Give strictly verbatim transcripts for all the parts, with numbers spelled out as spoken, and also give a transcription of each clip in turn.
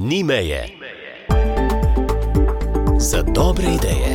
Ni meje za dobre ideje.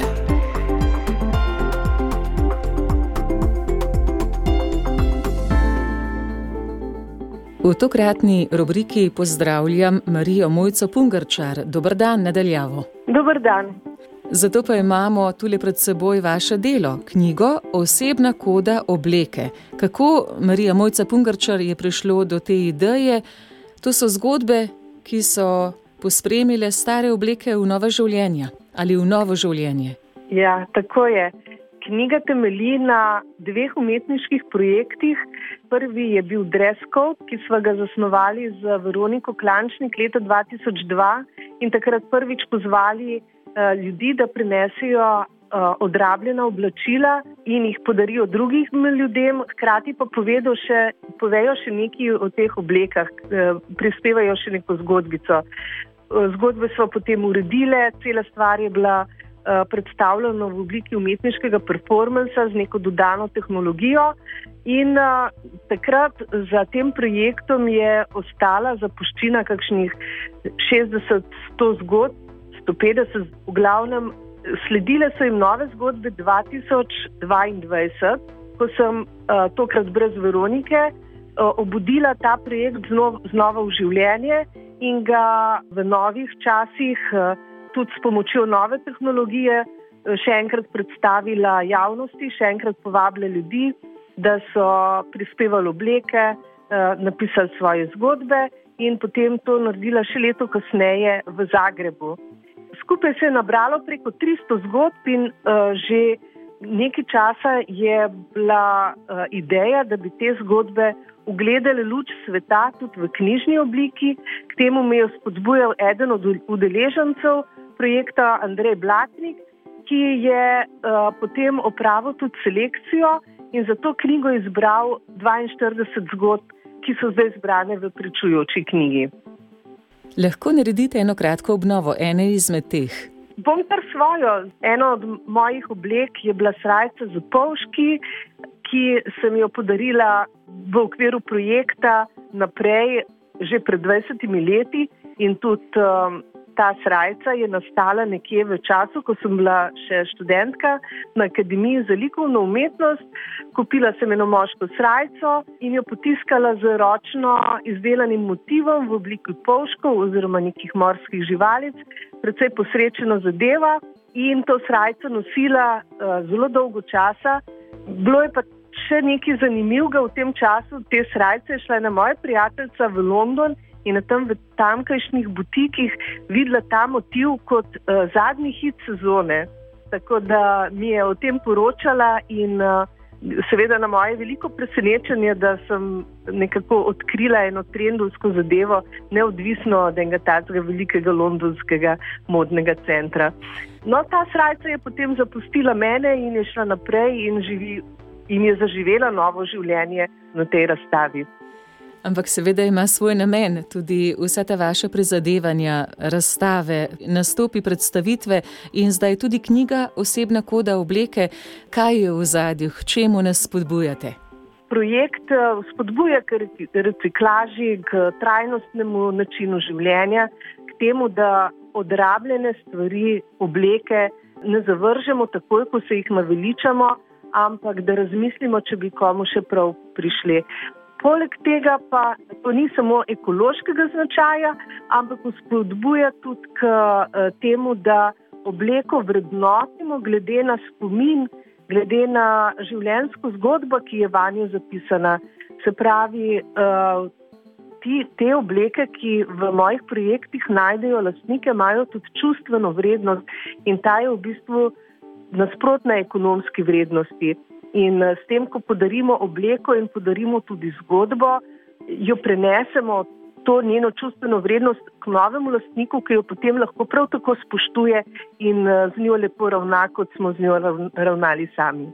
V tokratni rubriki pozdravljam Marijo Mojco Pungarčar. Dober dan, nadaljavo. Dober dan. Zato pa imamo tule pred seboj vaše delo, knjigo Osebna koda obleke. Kako, Marija Mojca Pungarčar, je prišlo do te ideje? To so zgodbe, ki so pospremile stare obleke v nova življenja ali v novo življenje. Ja, tako je. Knjiga temelji na dveh umetniških projektih. Prvi je bil Dress Code, ki sva ga zasnovali z Veroniko Klančnik leta dva tisoč dva in takrat prvič pozvali uh, ljudi, da prinesejo uh, odrabljena oblačila in jih podarijo drugim ljudem, hkrati pa povedo še, povejo še nekaj o teh oblekah, uh, prispevajo še neko zgodbico. Uh, zgodbe so potem uredile, cela stvar je bila predstavljeno v obliki umetniškega performansa z neko dodano tehnologijo in uh, takrat za tem projektom je ostala zapuščina kakšnih šestdeset do sto zgodb, sto petdeset, v glavnem sledile so jim nove zgodbe dva tisoč dvaindvajset, ko sem uh, tokrat brez Veronike uh, obudila ta projekt znov, znova v življenje in ga v novih časih uh, tudi s pomočjo nove tehnologije še enkrat predstavila javnosti, še enkrat povabila ljudi, da so prispevali obleke, napisali svoje zgodbe in potem to naredila še leto kasneje v Zagrebu. Skupaj se je nabralo preko tristo zgodb in uh, že nekaj časa je bila uh, ideja, da bi te zgodbe ugledali luč sveta tudi v knjižni obliki. K temu me je spodbujal eden od udeležencev projekta Andrej Blatnik, ki je uh, potem opravil tudi selekcijo in za to knjigo izbral dvainštirideset zgodb, ki so zdaj zbrane v pričujoči knjigi. Lahko naredite eno kratko obnovo ene izmed teh? Bom kar svojo. Eno od mojih oblek je bila srajca z polžki, ki sem jo podarila v okviru projekta naprej že pred dvajsetimi leti in tudi um, ta srajca je nastala nekje v času, ko sem bila še študentka na Akademiji za likovno umetnost. Kupila sem eno moško srajco in jo potiskala z ročno izdelanim motivom v obliki polžkov oziroma nekih morskih živalic, precej posrečeno zadeva in to srajco nosila uh, zelo dolgo časa. Bilo je pa še nekaj zanimivega v tem času. Te srajce je šla ena moja prijateljica v London in na tam v tamkajšnjih butikih videla ta motiv kot uh, zadnji hit sezone. Tako da mi je o tem poročala in uh, seveda na moje veliko presenečenje, da sem nekako odkrila eno trendovsko zadevo, neodvisno od enega takega velikega londonskega modnega centra. No, ta srajca je potem zapustila mene in je šla naprej in, živi, in je zaživela novo življenje na tej razstavi. Ampak seveda ima svoj namen, tudi vsa ta vaša prizadevanja, razstave, nastopi, predstavitve in zdaj tudi knjiga Osebna koda obleke. Kaj je v ozadju, k čemu nas spodbujate? Projekt spodbuja k reciklaži, k trajnostnemu načinu življenja, k temu, da odrabljene stvari, obleke ne zavržemo takoj, ko se jih naveličamo, ampak da razmislimo, če bi komu še prav prišli. Poleg tega pa to ni samo ekološkega značaja, ampak spodbuja tudi k temu, da obleko vrednotimo glede na spomin, glede na življenjsko zgodbo, ki je vanjo zapisana. Se pravi, ti, te obleke, ki v mojih projektih najdejo lastnike, imajo tudi čustveno vrednost in ta je v bistvu nasprotna ekonomski vrednosti. In s tem, ko podarimo obleko in podarimo tudi zgodbo, jo prenesemo to njeno čustveno vrednost k novemu lastniku, ki jo potem lahko prav tako spoštuje in z njo lepo ravna, kot smo z njo ravnali sami.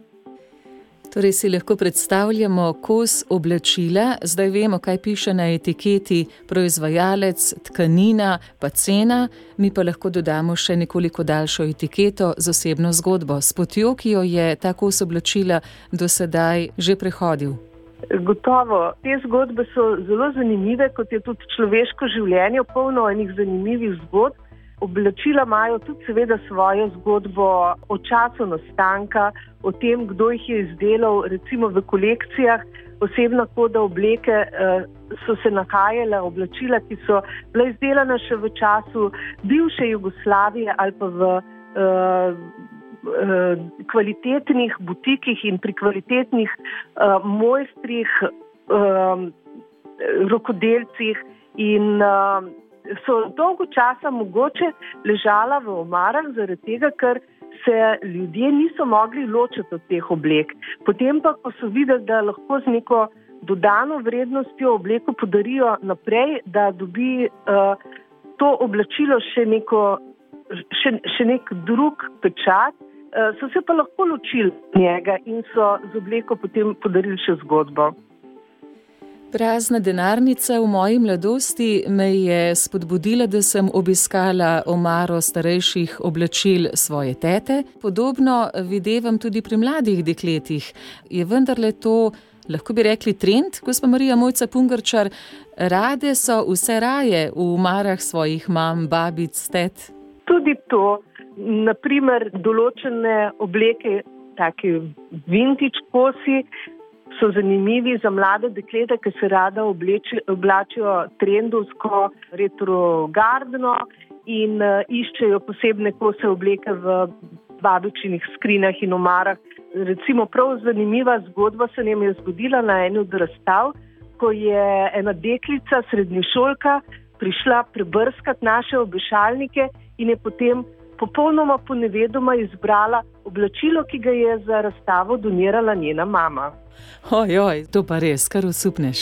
Torej si lahko predstavljamo kos oblačila, zdaj vemo, kaj piše na etiketi, proizvajalec, tkanina, pa cena, mi pa lahko dodamo še nekoliko daljšo etiketo z osebno zgodbo, s potjo, ki jo je ta kos oblačila do sedaj že prehodil. Gotovo, te zgodbe so zelo zanimive, kot je tudi človeško življenje, polno enih zanimivih zgodb. Oblačila imajo tudi seveda svojo zgodbo o času nastanka, o tem, kdo jih je izdelal, recimo v kolekcijah. Osebna koda obleke eh, so se nahajala oblačila, ki so bila izdelana še v času bivše Jugoslavije ali pa v eh, eh, kvalitetnih butikih in pri kvalitetnih eh, mojstrih, eh, rokodelcih in eh, so dolgo časa mogoče ležala v omarah zaradi tega, ker se ljudje niso mogli ločiti od teh oblek. Potem pa, ko so videli, da lahko z neko dodano vrednostjo obleko podarijo naprej, da dobi uh, to oblačilo še, neko, še, še nek drug pečat, uh, so se pa lahko ločili njega in so z obleko potem podarili še zgodbo. Prazna denarnica v moji mladosti me je spodbudila, da sem obiskala omaro starejših oblačil svoje tete. Podobno videvam tudi pri mladih dekletih. Je vendarle to, lahko bi rekli, trend, gospa Marija Mojca Pungarčar? Rade so vse raje v omarah svojih mam, babic, tet? Tudi to. Naprimer, določene obleke, take vintage kosi, so zanimivi za mlade dekleta, ki se rada obleči, oblačijo trendovsko, retrogardno in uh, iščejo posebne kose obleke v babičinih skrinjah in omarah. Recimo prav zanimiva zgodba se nam je zgodila na eni od razstav, ko je ena deklica, srednješolka, prišla prebrskati naše obešalnike in je potem popolnoma ponevedoma izbrala oblačilo, ki ga je za razstavo donirala njena mama. Ojoj, to pa res, kar osupneš.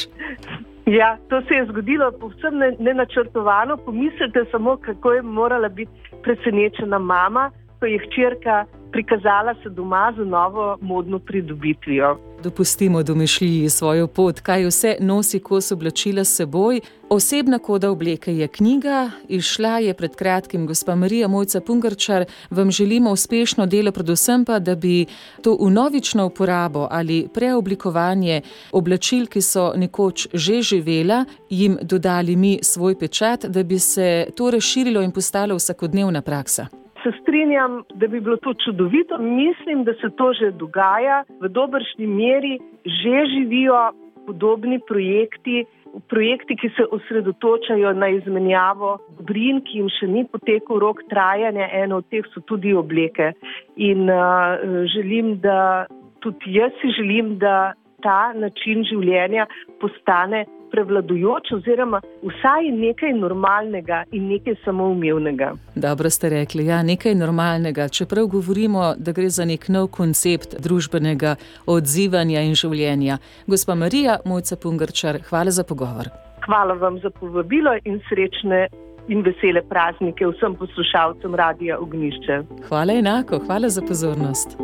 Ja, to se je zgodilo povsem nenačrtovano. Pomislite samo, kako je morala biti presenečena mama, ko je hčerka prikazala se doma z novo modno pridobitvijo. Dopustimo domišljiji svojo pot, kaj vse nosi kos oblačila s seboj. Osebna koda obleke je knjiga, izšla je pred kratkim gospa Marija Mojca Pungarčar. Vam želimo uspešno delo, predvsem pa, da bi to vnovično uporabo ali preoblikovanje oblačil, ki so nekoč že živela, jim dodali mi svoj pečat, da bi se to razširilo in postalo vsakodnevna praksa. Se strinjam, da bi bilo to čudovito. Mislim, da se to že dogaja. V dobršni meri že živijo podobni projekti, projekti, ki se osredotočajo na izmenjavo dobrin, ki jim še ni potekel rok trajanja. Eno od teh so tudi obleke. In uh, želim, da tudi jaz si želim, da ta način življenja postane prevladujoč oziroma vsaj nekaj normalnega in nekaj samoumevnega. Dobro ste rekli, ja, nekaj normalnega, čeprav govorimo, da gre za nek nov koncept družbenega odzivanja in življenja. Gospa Marija Mojca Pungarčar, hvala za pogovor. Hvala vam za povabilo in srečne in vesele praznike vsem poslušalcem Radia Ognjišče. Hvala enako, hvala za pozornost.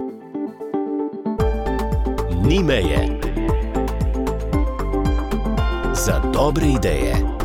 Ni meje. Za dobre ideje.